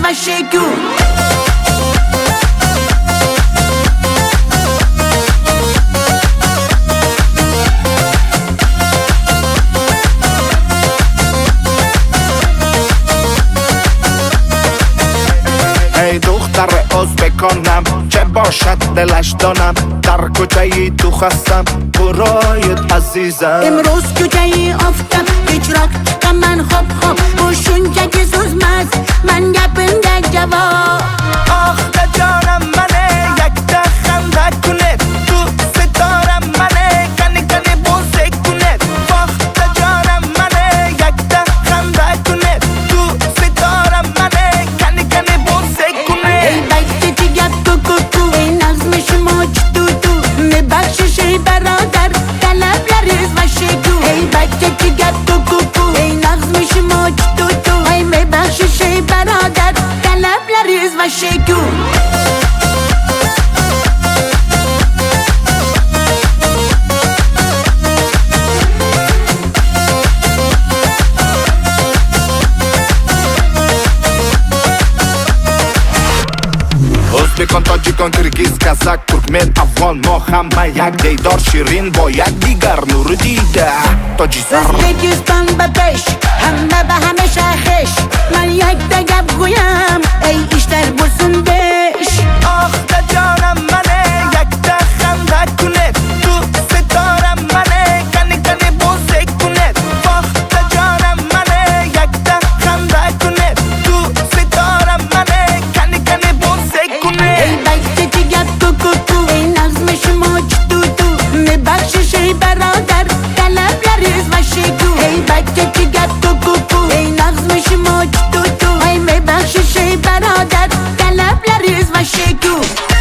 وشگو. ای دختر ازبکانم چه باشد دلش دانم، در کجایی تو خستم برایت عزیزم. امروز کجایی آفتاب اجراک که من خوب بوشون که سوزمز من گپنده جواب. آخ ده جانم منه یک ده خنده کنه، تو ستارم منه کنی کنی بوسه کنه. آخ ده جانم منه یک ده خنده کنه، تو ستارم منه کنی کنی بوسه کنه. ای بچه جگر تو ای نظم شما تو میبخشش ای برادر طلب لریز وشگو. ای بچه جگر تو ای نظم شما تو ای میبخشش ای برادر طلب لریز وشگو. ازبکان، تاجیکان، کرگیز، کزک، ترکمن، افغان، ما همه یک دیدار شیرین با یک دیگر نور دیده تاجیسر. ازبکستان به پیش همه به همه شاخش من یک دگب گویم ای ایشتر برسون بش. آخ ده جانم منه یک ده خنده کنه، تو ستارم منه کنی کنی بوسه کنه. آخ ده جانم منه یک ده خنده کنه، تو ستارم منه کنی کنی بوسه کنه. ای بچه جگر تو ای نظم شما تو میبخشش ای برادر طلب لریز وشگو. ای بچه جگر تو ای نظم شما تو ای میبخشش ای برادر طلب لریز وشگو.